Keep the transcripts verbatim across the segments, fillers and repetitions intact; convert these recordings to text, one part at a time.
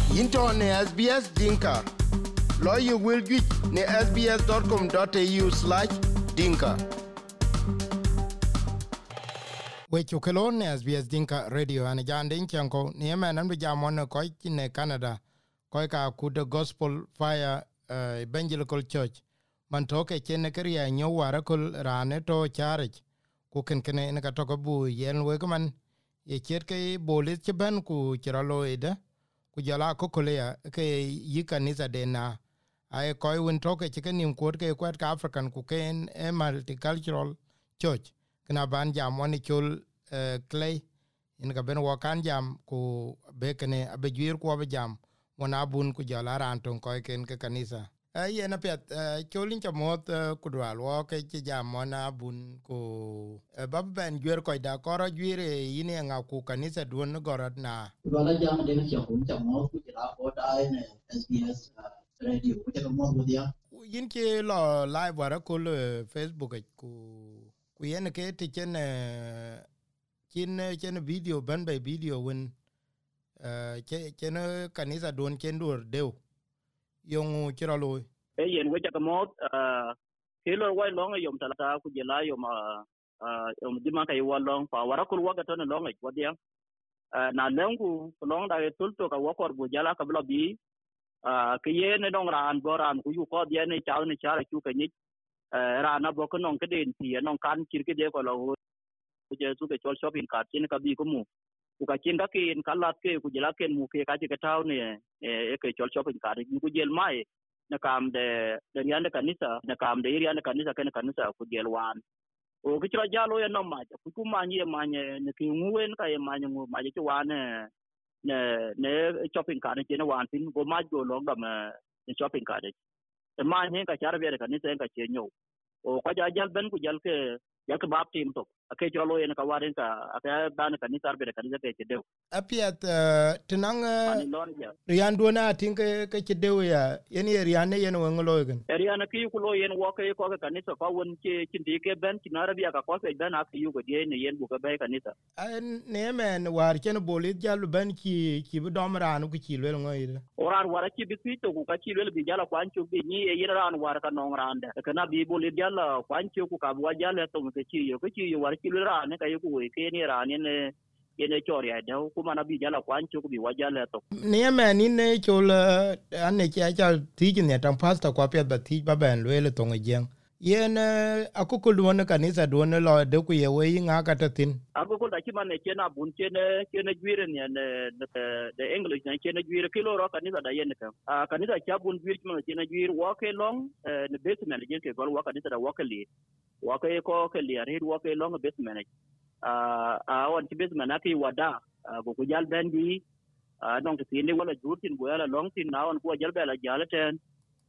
Into ne S B S Dinka. Lawyer will get ne sbs.com.au slash dinka. We chukelon ne S B S Dinka Radio and Jan Dinchanko, Nieman and Jamon Koi in Canada, Koika Kuda Gospel Fire uh, Evangelical Church, Mantoke Chenekaria, New Warakul Raneto Charich, Kuken Kene in Katokabu, Yen Wegman, Ye Cherke Bolis Chaban ku Chiraloida, Kujala Kokolea, Ke Yikanisa Dena. I koi win talk a chicken in quote quite African cocaine a multicultural church. Kana ban jam one chul clay in Gaben Wakan jam ku bekene abejuir ko jam one abun ku jala ranton koi ken kanisa. Ay na pet cholin chamot kudwal walk a jam one abun ku babban juer koi da kora juire yini nga ku kanisa duon gorot na. Wala jam de chakun chamot ku jala ko dai ne S B S radio ku jala mo dia. Yin ke lo live wara ko Facebook ku ku yen ke ti chen chen chen video ban by video wen che chen kanisa don chen dur deu yong chira loy e yen we ta mo ke lo wai long yom ta ta ku je la yom yom di ma kai wa long pa wara ku wa ga ton long ai wa dia na long ku long da tul to ka wa kor bu jala ka bla bi ke yen dong ran boran ku yu ko dia ne chao ne cha chu ka ni rana bo ko non ke den ti non kan kir ke de ko lo ku je su ke chol shopping cart chen ka bi ko mu ku ka chen ka ken kalat ke ku je la ken mu ke ka ti ka taw ne e ke chol shopping cart ku je mai na kam de de yan de kanisa na kam de yan de kanisa ken kanisa ku je wan o ke chro jalo ya no ma ku ku ma ni ma ne ki nguen ka e ma ni mu ma je wan ne ne shopping cart chen wan tin go ma go lo ga ma shopping cart e ma ne ka char be de kanisa ka che nyo o ka jal ben ku jal ke ya ke bab tim to ake jolo en ka waren ka aka ban kanisa be kanisa ke dew apiat tinang rian duona tinke ke ke dew ya yen rian ne yen wen logen rian ki ku lo yen wo ke ko kanisa ko won ke kindi ke ben kinara biya ka ko ke ben ak yu go de ne yen bu ka be kanisa ne men war ken bolit jalu ben ki ki bu dom ran ku ki le ngoyde orar wara ki bi to ku ka ki le bi jala kwan chu bi ni yen ran war ka nong ran de kana bi bolit jala kwan chu ku ka bu jala to ke ki yo ke ki yo war ki le ran ka yo ku ke ni ran ne ene chori ai da ku mana bi jala kwan chu ku bi wa jala to ne men ni ne chol an ne cha cha ti ne tam pasta kwa pet ba ti ba ben le to ngen yen akukul duone kanisa duone lo de ku ye we nga ka tin akukul da kiman ne kena bun kene kene gwire ne de english ne kene gwire kilo ro kanisa da yen ka kanisa cha bun gwire kiman kene gwire wo ke long ne basement je ke gol wo kanisa da wo ke li wo ke ko ke li ari wo ke long basement a on ti basement aki wada go ku jal bendi donc ti ne wala jurtin go yala long tin na on ko jal bela jalten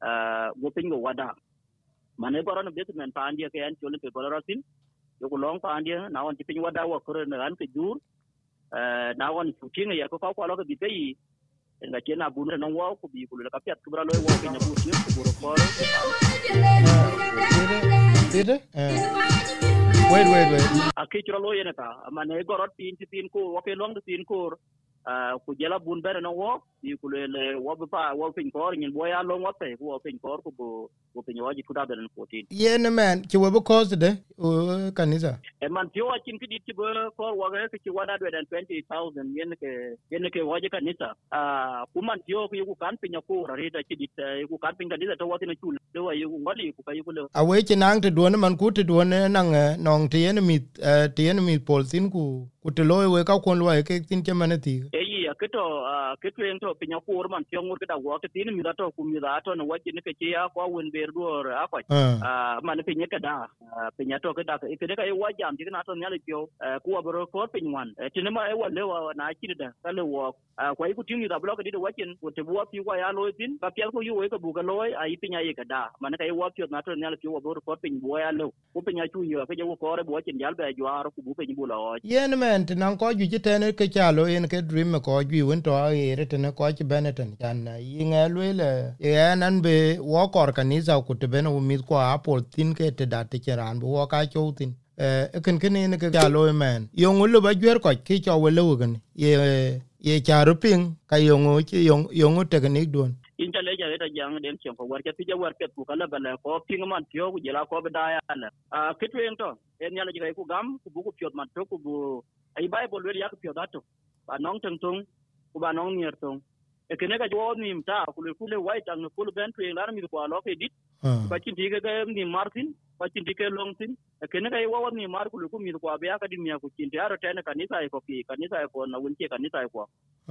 go pin go wada mane koron basement pa andia ke an chole ke kolaratin yo ko long pa andia na on tipin wada wa kore na an ke jur na on shooting ya ko ko ko lo ke bitai nga chena bunu na wa ko bi ko le ka pet ko bra lo wa ke na bu ti ko bro ko dede wait wait wait akitro lo yene ka mane gorot tin tin ko wa ke long tin ko ku jela bun bere no wo bi ku le wo ba wo pin ko nyin boya lo wo pe wo pin ko ko bo wo pin waji twenty fourteen yen man ki wo ko de kanisa e man ti wa kin kidi ti bo ko wa ga ki one hundred twenty thousand yen ke yen ke waji kanisa ku man ti o ku kan pin ko rari da kidi ku kan pin kanisa to wa tin chul de wa yu ngoli ku ka yu le a we ti nang te duone man ku te duone nang nong te yen mi te yen mi pol tin ku ku te lo we ka kon lo ke tin ke manati e yi keto keto en to pinya ko man ti ngur da wo ke tin mi da to ku mi da to no waji ne ke ya ko won ber do a ko man pinya ka da pinya to ke da ke de ka e wajam ti na to nyale pyo ku wa bro ko pin wan ti ne ma e wa le wa na ki da ka le wo ko ai ku ti mi da blo ke di wajin ku te wo pi wa ya lo tin ka pya ko yu we ka bu ka lo ai pinya ye ka da man ka e wo pyo na to nyale pyo wa bro ko pin bo ya lo ku pinya chu yo ke je ko re bo chin yal ba jwar ku bu pin bu lo yen men ti nang ko ju te ne ke cha lo yen ke dream ko ju won to a ere te ne ko chi beneten kan yi nga le le ye nan be wo kor kanisa ku te ben u mi ko apol tin ke te da te ran bo ka chu tin e ken ken ne ke ga lo men yo ngul ba gwer ko ki cho we lo gan ye ye charuping ka yongo chi yong yongo technique don intale ja eta jang den chen ko war ke tija war pet ku kala bala ko ping man tio ku jela ko be daya ala a kitwe to en yala jiga ku gam ku bu ku pyot man to ku bu ai bible wer yak pyot dato ba nong teng tung ku ba nong nier tung e kene ga jo ni mta ku le ku le white ang ku le ben twen lar mi ko alo ke dit ba chin diga ga ni martin ba chin diga long tin e kene ga wa ni mar ku le ku mi ko ba ya ka din ya ku chin ya ro tane kanisa ko ki kanisa ko na wunche kanisa ko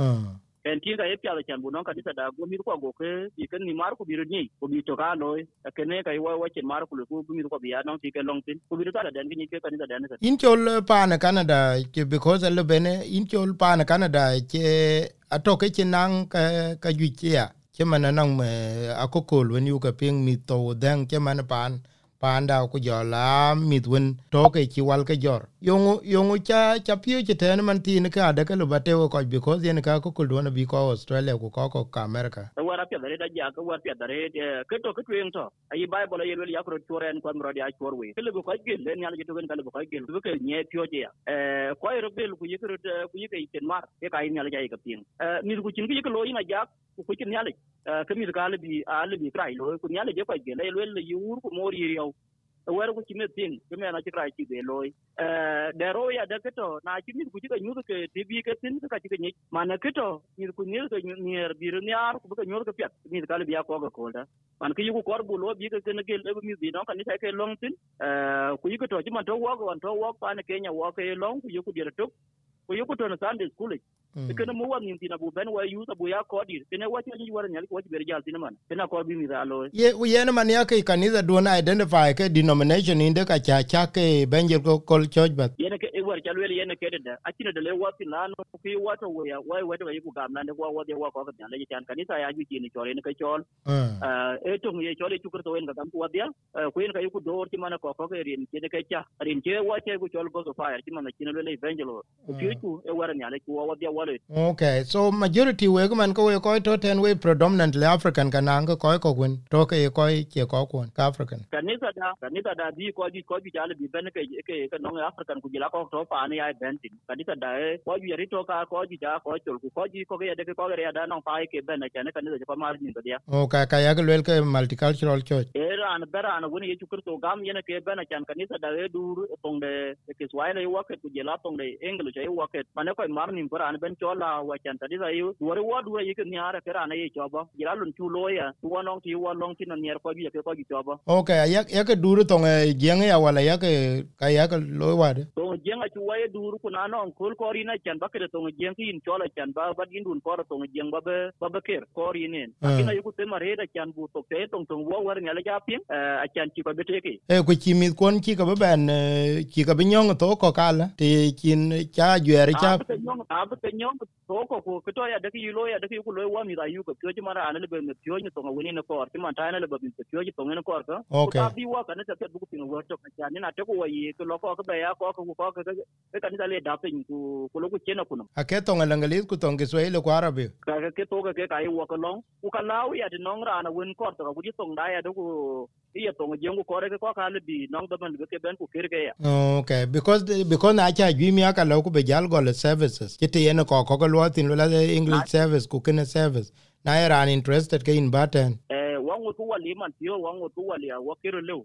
en tinga e pya chan bu non kanisa da go mi ko go ke i ken ni mar ku biru ni ku bi to ka loy kene kai wa wa chen mar ku ku mi ko bi ya non ti ke long tin ku biru ta da den ni ke kanisa da ne in chol pa na Canada ke because le bene in chol pa na Canada ke atoke chinang ka ka ju ya ke man nang me akokol wen yu ka ping mi to den ke man pan panda ku jola midwen toke ki wal ke jor yongu yongu cha cha pio che ten man tin ka da ka lubate ko because yen ka ko kuldo bi ko Australia ku ko ko America wara pya dare da ja ka war pya dare ke to ke twen to ai bible ye wel yakro toren ko mro dia chorwe ke le ko gel len yalla jitu kan ko gel bu ke nye pio je eh ko ro bel ku yikro ku yike iten mar ke kai yalla jay ka pin eh mi ku chin ke lo ina ja ku kin yalla ke mi ka le bi ale bi krai lo ku yalla je ko gel le wel yur ku mori riyo wer ku chime pin ke me na chikrai chi be loy eh dero ya da keto na chimi ku chika nyu ke tibi ke tin ka chika nyi mana keto ni ku ni ke nier bir niar ku ka nyu ke pet ni ka le biya ko ga ko da man ke yu ko bu lo bi ke ne ke le mi bi no kan ni ke long tin eh ku yu to chima to wo ko to wo pa ne Kenya wo ke long ku yu ku dir to ku yu ku to na Sunday school ke ne mo wa ni tin abu ben wa yu ta bu ya ko dir ke ne wa chi ni war nyal ko ber jal tin man ke na ko bi mi da lo ye ye ne man ya ke kanisa do na identify ke denomination inde ka cha cha ke benjel ko kol church but ye ne ke e war chal wel ye ne ke da akina da le wa tin na no ku wa to wa wa wa to ku gam na ne ko wa de wa ko ka le chan kanisa ya ju ji ni chore ne ke chol eh e to ye chore chu ko to en ga kam ku wa dia ku en ka yu ku do ti man ko ko ke rin ke ne ke cha rin ke wa che ku chol go so fire ti man ki ne le evangel ku ti ku e war ne ale ku wa dia wa le okay so majority we man ko we ko to ten we predominantly African kanang ko ko kun to ke ko ke ko kun ka African kanisa da kanisa da bi ko ji ko ji jale bi ben ke ke ke no African ku jila ko to pa ne ai ben tin kanisa da ko ji ri to ka ko ji da ko chul ku ko ji ko ke de ko ke da no pa ke ben ke ne kanisa ko mar ni ko dia okay ka ya ke ke multicultural church era an bera an woni ye chukur to gam yene ke ben kan kanisa da e dur tong de ke swahili wa ke ku jila tong de english ai wa ke mane ko mar ni por an ben chola wa kan kanisa yu wori wa du ye ke ni ara ke ran ye choba jila lun chu loya tu wa long ti wa long ti no nier ko ji ke ko ji choba okay ya ya ke dur tong e jeng ya wala ya ke ka ya ke lo wa de to jeng a chu wa ye dur ku na no kol ko ri na kan ba ke tong jeng ki chola kan ba ba din dun ko tong jeng ba ba ba ke ko ri ne akina yu ku te mare da kan bu to te tong tong wa war ne la ja pin a kan ti ko be te ke e ku chi mi kon chi ka ben chi ka bi nyong to ko kala ti kin cha jere cha a be nyong a be nyong to ko ko to ya de ki lo ya de ki ku lo wa mi da yu ko ti mara an le be me ti ni to ngoni ne ko ti man ta ne le be ti ti to ngene ko ko ta bi wa ka ne ta bu ku pin wo to ka ni na te ko wa yi ko lo ko ka be ya ko ko ko ka ka ni ta le da pe ku ku lo ku chena ku no a ke to ngalangalis ku to ngiswahili ku arabi ka ke to ka ke ka yi wa ko long ku ka law ya de nong ra na wen ko to ku ji to da ya de ku iya to ngi ko re ko ka le bi nong da man ke ben ku kir ke ya okay because because na cha gi mi aka lo ku be jal go le services kiti ene ko ko lo tin lo la English service ku kene service na era an interested ke in baten eh wangu tu wali man tio wangu tu wali a wakiro lew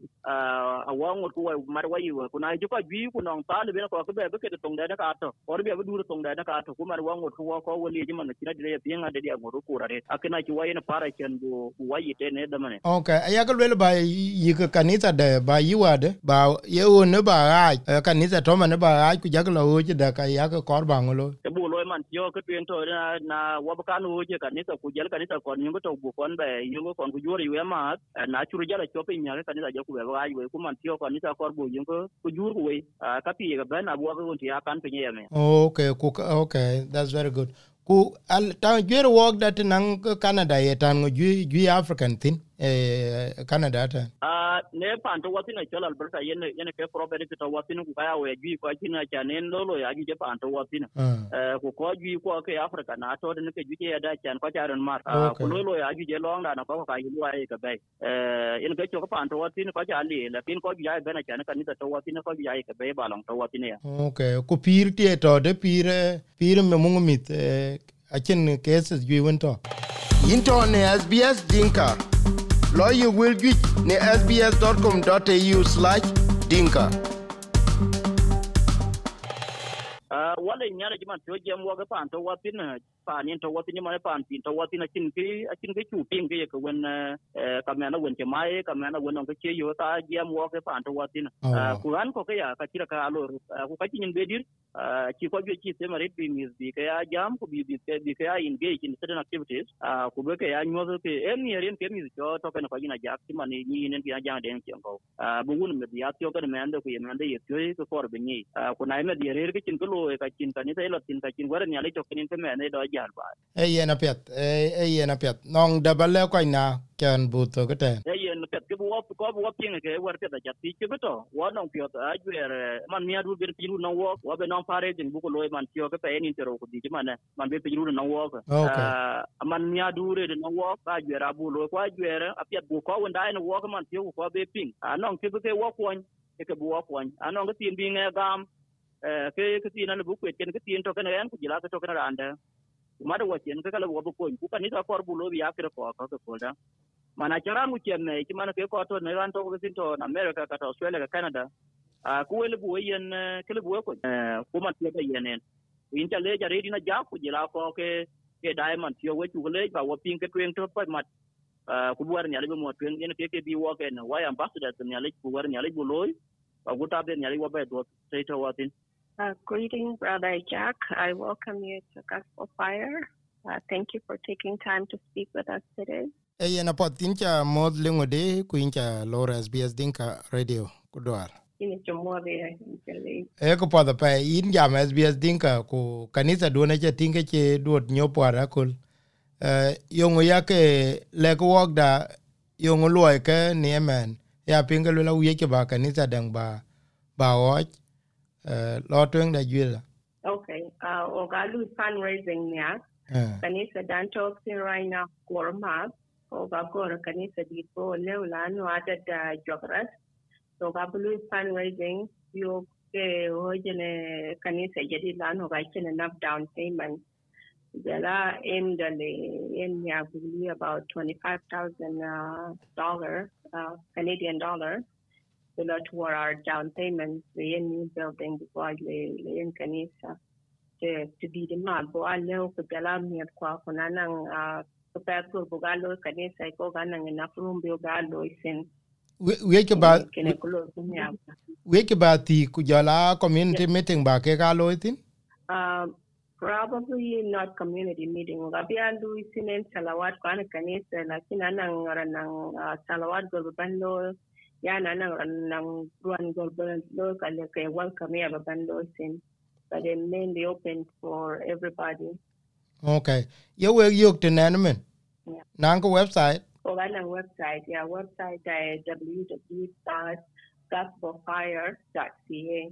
a wangu tu mar wayi ku na ji ko bi ku non tal be ko be be ke tong da ka to or be be dur tong da ka to ku mar wangu tu ko wali ji man kina dire pinga de dia ngoro ku rare akina ci wayi na para ken bu wayi te ne da mane okay ya ka le ba yi ka kanisa de ba yi wa de ba ye o ne ba a kanisa to man ba a ku jag lo ji da ka ya ka kor ba ngolo e bu lo man tio ke tuen to na na wa ba kan o je kanisa ku jel kanisa kon nyungo to bu kon be yungo kon ku jori we ma na churu jala chope nya kanisa je ku be ba yi we ku man tio kanisa kor bu yungo ku jur ku we ka pi ga ben abu ga won ti akan pe nye me okay ku okay that's very good ku al ta jero work that nang Canada ye tan ju ju African thing eh Canada ta ah ne pan to watin chola Alberta yen yen ke property to watin ku kaya we ju ko kina chanen lolo ya ju je pan to watin eh ku ko ju ko ke Africa na to ne ke ju je da chan ko charon mar ku lolo ya ju je long da na ko ka ju wa e ka bai eh yen ke ko pan to watin ko ja li lakin ko ju ya bena chan ka ni to watin ko ju ya e ka bai ba long to watin ya okay ku pir tie to de pir pir me mungu mit achin cases you went to into ne S B S Dinka lawyer will get ne s b s dot com dot a u slash dinka. Uh, wale nyara jima to jam waga pan to watin pan to watin ma pan tin to watin akin ki akin ki chu ping ke ko wen kamena wen ke mai kamena wen on ke yo ta jam waga pan to watin kuran ko ke ya ka tira ka alo ku ka tin bedir ki ko bi ki se mari bi mis bi ke ya jam ko bi bi ke bi ke ya engage in certain activities ku be ke ya nyodo ke em ni ren ke mi to to ke ko ina jak ti mani ni nen ki ja den ke ko bu gun me ya tyo ke me ande ku ye me ande ye tyo ko for be ni ku na me di rer ke tin ko ka chin ka ni telo tin ka chin war ni ale to kin ke me ne do jar ba e ye na pet e ye na pet nong da bale ko na kan bu to ke ten e ye na pet ke bu ko bu pin ke war ke da jati ke to wa nong pyo a jwer man mi adu ber piru no wo wa be non pare din bu ko loy man tyo ke pe ni tero ko di man man be piru no wo a man mi adu re no wo ba jwer abu lo ko jwer a pet bu ko wanda no wo man tyo ko be pin a nong ke ke wo ko ke bu wo ko a nong ke tin bi nge gam ke ke tin na bu ko ken ke tin to kan ran ku jila ke to kan randa ma da wachen ke kala wo bu ko ku kan ni ta kor bu lo ya ke ko ko ko da mana chara mu chen ne ki mana ke ko to ne ran to ko tin to na America ka to Australia ka Canada a ku le bu yen ke le bu ko ku ma te da yenen in ta le ja re dina ja ku jila ko ke ke diamond yo we ku le ba wo pin ke twen to pa mat ku bu war ni ale mo twen yen ke ke bi wo ke na wa ambassador ni ale ku war ni ale bu loy ba ku ta be ni ale wo ba do sai to watin. Uh, greetings, Brother Jack. I welcome you to Gospel Fire. Uh, thank you for taking time to speak with us today. e ye na pot tincha mod lengo de ku incha Lora S B S Dinka Radio kudwar Ini chumwa be jale. e ko pada pa in jam S B S Dinka ku kanisa duone che tinga che duot nyopara kul eh yongo yake le ko wogda yongo loy ke niemen ya pinga lo la wiye ke ba kanisa dang ba ba wo eh lo twen da jwila. Okay. Uh, Ogalu fundraising niya. Kanisa danto sin right now korma. Oga gora kanisa dito leula no ada da jogras. So Ogalu fundraising yo ke hojene kanisa jadi lan oga chen enough down payment. Jala aimed at in ya about twenty-five thousand uh, dollar uh, Canadian dollar. Similar to our down payment, the new building before the in Kanisa to to be the map. But I know for the last year, kwa kuna nang kapag ko bugalo Kanisa ko ganang enough room bugalo isin. We ke ba we ke ba ti ku jala community meeting ba ke galo itin? Um, probably not community meeting. Gabi alu isin en salawat ko ana Kanisa, lakini anang ranang salawat go bando. Yeah, na nang nang ruan global local like welcome here bando sin, but they mainly open for everybody. Okay, you will yok to namen. Yeah. Nango website. Oh, that website. Yeah, website is w w w dot gospel fire dot c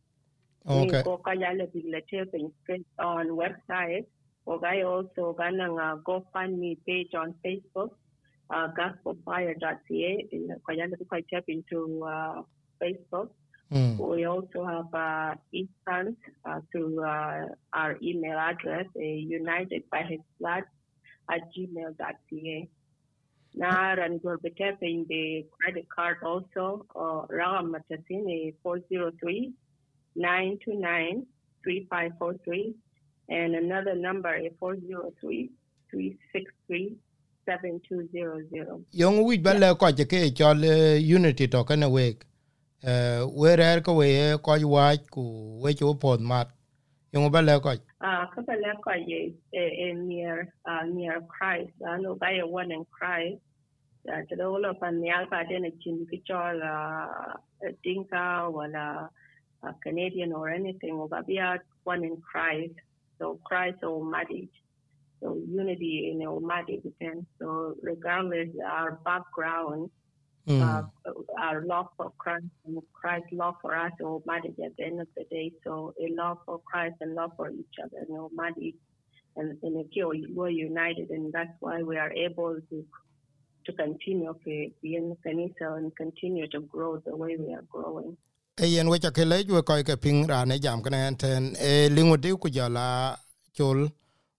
a. Okay. Ko kaya le bibliothèque on website. Okay, also ganang GoFundMe page on Facebook. Uh, gospel fire dot c a in quite tap into uh, Facebook. Mm. We also have uh, e-funds uh, to uh, our email address, uh, united by his blood at gmail dot c a. Now, and we'll be tapping the credit card also, uh, Ram Matasin, four zero three, nine two nine, three five four three, and another number, is four zero three, three six three, seven two zero zero. Young we bella ko je ke chol unity to kana week. Uh where ko we ko wa ku we chu pod mat. Young bella ko. Ah, ko bella ko ye near uh near Christ. I know by one in Christ. Uh, to the whole of an yalpa den a chin kichol uh Dinka wala uh, Canadian or anything. Obabia one in Christ. So Christ or marriage. So unity in Almighty depends. So regardless our background, mm. uh, our love for Christ and Christ's love for us, Almighty at the end of the day. So a love for Christ and love for each other, and Almighty, and in a we're united, and that's why we are able to to continue to be in the Kanisa and continue to grow the way we are growing. Ayen we chakele we ko ke ping ra ne jam kana ten e lingodi ku jala chol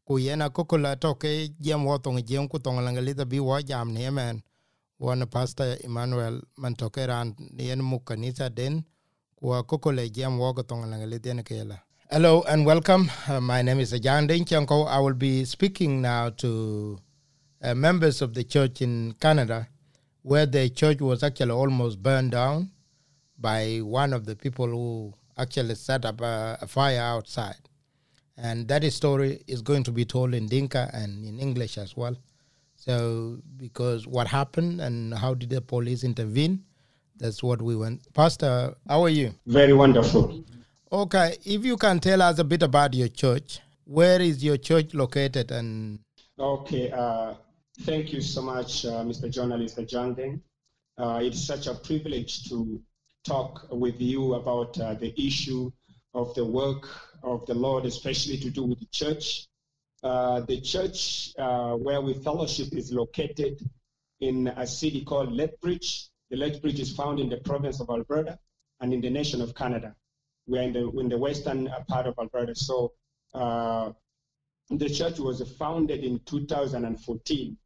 ku yena kokula toke jam wotong jam ku tong langalita bi wa jam ne man one pastor Emmanuel man toke ran yen mu kanisa den ku kokole jam wo tong langalita ne kela. Hello and welcome. Uh, my name is John Denchanko. I will be speaking now to uh, members of the church in Canada, where the church was actually almost burned down by one of the people who actually set up a, a fire outside. And that story is going to be told in Dinka and in English as well. So, because what happened and how did the police intervene, that's what we want. Pastor, how are you? Very wonderful. Okay, if you can tell us a bit about your church. Where is your church located? And Okay, uh, thank you so much, uh, Mister Journalist Jandeng. Uh, it's such a privilege to talk with you about uh, the issue of the work of the Lord, especially to do with the church. Uh, the church uh, where we fellowship is located in a city called Lethbridge. The Lethbridge is found in the province of Alberta and in the nation of Canada. We are in the, in the western part of Alberta. So uh, the church was founded in two thousand fourteen.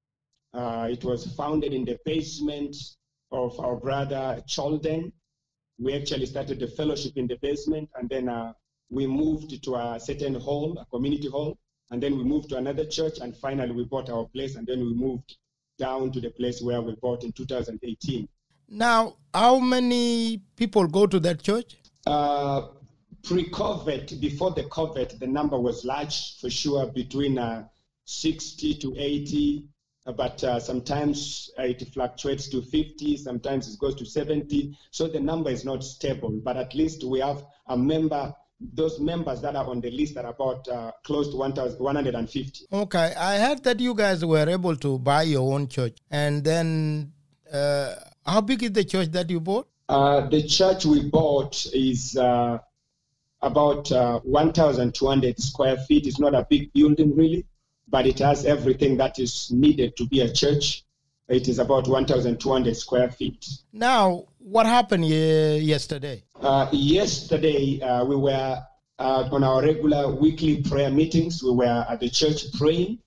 Uh, it was founded in the basement of our brother Cholden. We actually started the fellowship in the basement, and then uh, we moved to a certain hall, a community hall, and then we moved to another church, and finally we bought our place, and then we moved down to the place where we bought in two thousand eighteen. now, how many people go to that church? Uh, pre-COVID, before the COVID, the number was large, for sure, between uh, sixty to eighty, but uh, sometimes uh, it fluctuates to fifty, sometimes it goes to seventy. So the number is not stable, but at least we have a member, those members that are on the list are about uh, close to one thousand one hundred fifty. Okay, I heard that you guys were able to buy your own church. And then, uh, how big is the church that you bought? Uh, the church we bought is uh, about uh, one thousand two hundred square feet. It's not a big building, really, but it has everything that is needed to be a church. It is about one thousand two hundred square feet. Now, what happened ye- yesterday? Uh, yesterday, uh, we were uh, on our regular weekly prayer meetings. We were at the church praying.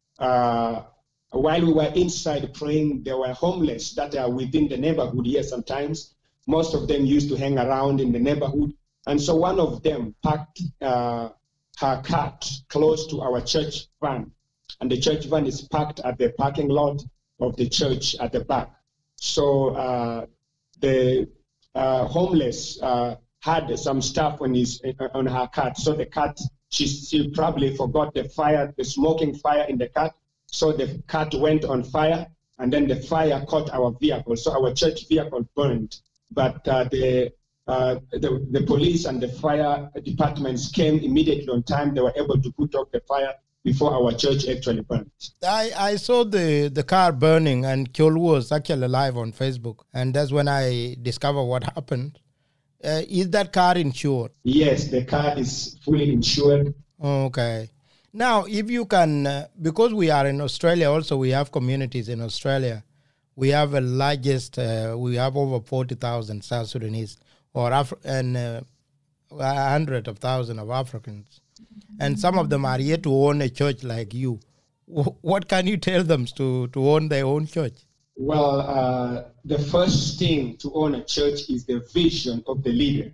Uh, while we were inside praying, there were homeless that are within the neighborhood here sometimes. Most of them used to hang around in the neighborhood. And so one of them parked uh, her cart close to our church van. And the church van is parked at the parking lot of the church at the back. So uh, the uh, homeless uh, had some stuff on his on her cart. So the cart, she, she probably forgot the fire, the smoking fire in the cart. So the cart went on fire, and then the fire caught our vehicle. So our church vehicle burned. But uh, the, uh, the the police and the fire departments came immediately on time. They were able to put out the fire before our church actually burned. I, I saw the, the car burning, and Kyol was actually live on Facebook. And that's when I discovered what happened. Uh, is that car insured? Yes, the car is fully insured. Okay. Now, if you can, uh, because we are in Australia also, we have communities in Australia. We have the largest, uh, we have over forty thousand South Sudanese, or Af- and uh, one hundred of thousands of Africans. And some of them are yet to own a church like you. W- what can you tell them to, to own their own church? Well, uh, the first thing to own a church is the vision of the leader.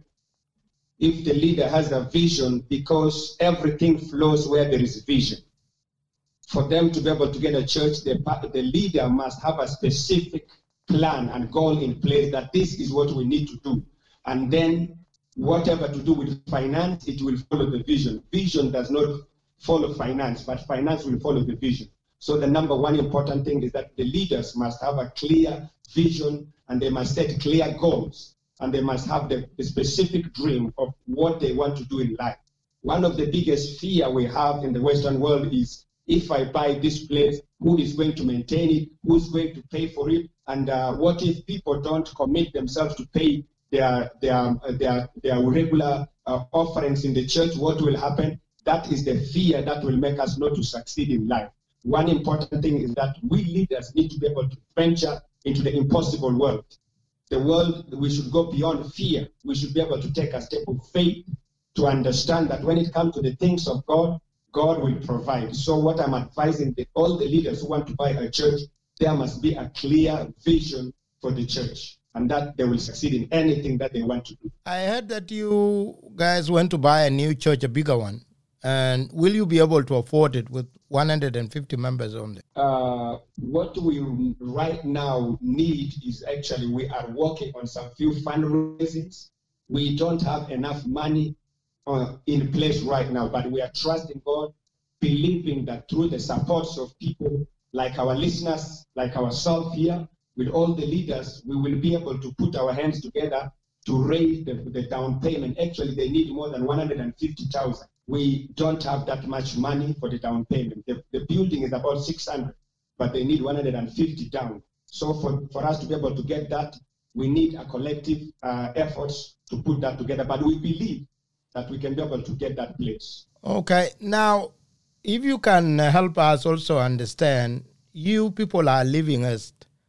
If the leader has a vision, because everything flows where there is vision. For them to be able to get a church, the, the leader must have a specific plan and goal in place that this is what we need to do. And then whatever to do with finance, it will follow the vision. Vision does not follow finance, but finance will follow the vision. So the number one important thing is that the leaders must have a clear vision, and they must set clear goals, and they must have the, the specific dream of what they want to do in life. One of the biggest fear we have in the Western world is, if I buy this place, who is going to maintain it? Who's going to pay for it? And uh, what if people don't commit themselves to pay their their their, their regular uh, offerings in the church? What will happen? That is the fear that will make us not to succeed in life. One important thing is that we leaders need to be able to venture into the impossible world. The world, we should go beyond fear. We should be able to take a step of faith to understand that when it comes to the things of God, God will provide. So what I'm advising the, all the leaders who want to buy a church, there must be a clear vision for the church, and that they will succeed in anything that they want to do. I heard that you guys went to buy a new church, a bigger one. And will you be able to afford it with one hundred fifty members only? Uh, what we right now need is actually we are working on some few fundraisings. We don't have enough money uh, in place right now, but we are trusting God, believing that through the supports of people like our listeners, like ourselves here, with all the leaders, we will be able to put our hands together to raise the, the down payment. Actually, they need more than one hundred fifty thousand. We don't have that much money for the down payment. The, the building is about six hundred, but they need one hundred fifty down. So for, for us to be able to get that, we need a collective uh, efforts to put that together. But we believe that we can be able to get that place. Okay. Now, if you can help us also understand, you people are living as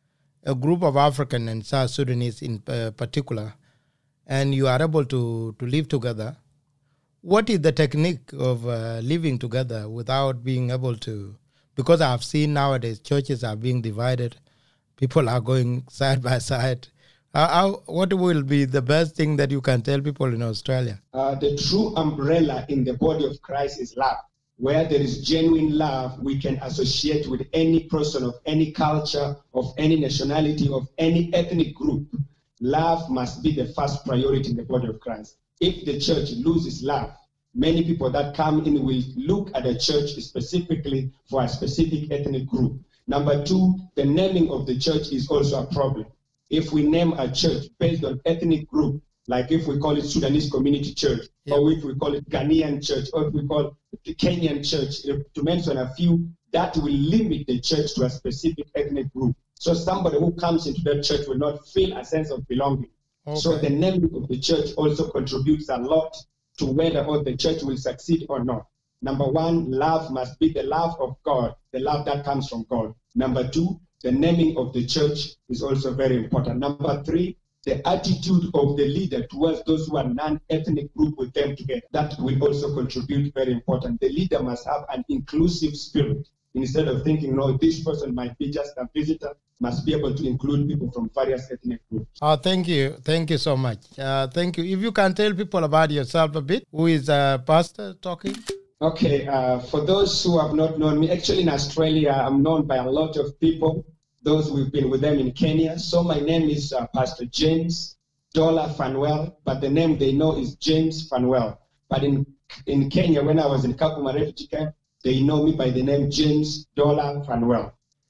a group of African and South Sudanese in uh, particular, and you are able to, to live together. What is the technique of uh, living together without being able to, because I've seen nowadays churches are being divided, people are going side by side. How, how, what will be the best thing that you can tell people in Australia? Uh, the true umbrella in the body of Christ is love. Where there is genuine love, we can associate with any person of any culture, of any nationality, of any ethnic group. Love must be the first priority in the body of Christ. If the church loses love, many people that come in will look at the church specifically for a specific ethnic group. Number two, the naming of the church is also a problem. If we name a church based on ethnic group, like if we call it Sudanese Community Church, yeah. or if we call it Ghanaian Church, or if we call it the Kenyan Church, to mention a few, that will limit the church to a specific ethnic group. So somebody who comes into that church will not feel a sense of belonging. Okay. So the name of the church also contributes a lot to whether or the church will succeed or not. Number one, love must be the love of God, the love that comes from God. Number two, the naming of the church is also very important. Number three, the attitude of the leader towards those who are non-ethnic group with them together. That will also contribute very important. The leader must have an inclusive spirit. Instead of thinking, no, this person might be just a visitor, must be able to include people from various ethnic groups. Oh, thank you. Thank you so much. Uh, thank you. If you can tell people about yourself a bit, who is a pastor talking? Okay, uh, for those who have not known me, actually in Australia, I'm known by a lot of people, those who've been with them in Kenya. So my name is uh, Pastor James Dola Fanwell, but the name they know is James Fanwell. But in, in Kenya, when I was in Kakuma refugee camp, they know me by the name James Dola Fanwell.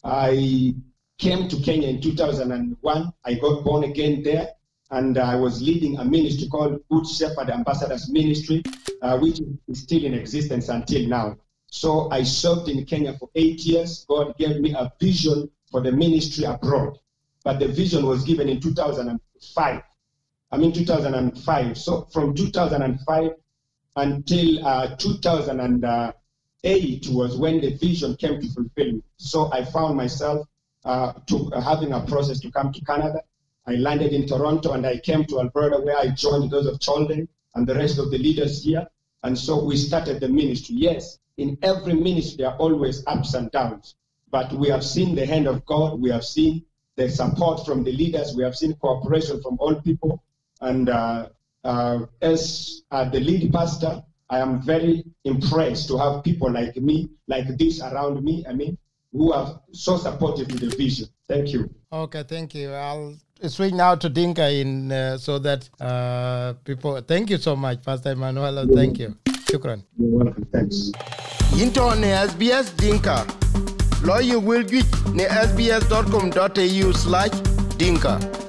I came to Kenya in two thousand one. I got born again there, and I was leading a ministry called Good Shepherd Ambassadors Ministry, uh, which is still in existence until now. So I served in Kenya for eight years. God gave me a vision for the ministry abroad, but the vision was given in two thousand five. I mean two thousand five. So from two thousand five until uh, two thousand eight was when the vision came to fulfillment. So I found myself uh, to, uh, having a process to come to Canada. I landed in Toronto and I came to Alberta, where I joined those of Cholden and the rest of the leaders here. And so we started the ministry. Yes, in every ministry there are always ups and downs, but we have seen the hand of God. We have seen the support from the leaders. We have seen cooperation from all people. And uh, uh, as uh, the lead pastor, I am very impressed to have people like me, like this around me, I mean, who are so supportive with the vision. Thank you. Okay, thank you. I'll switch now to Dinka in uh, so that uh, people. Thank you so much, Pastor Emmanuel. Thank you. Shukran. You're welcome. Thanks. Into ne S B S Dinka. Lawyer will get ne S B S dot com dot A U slash Dinka.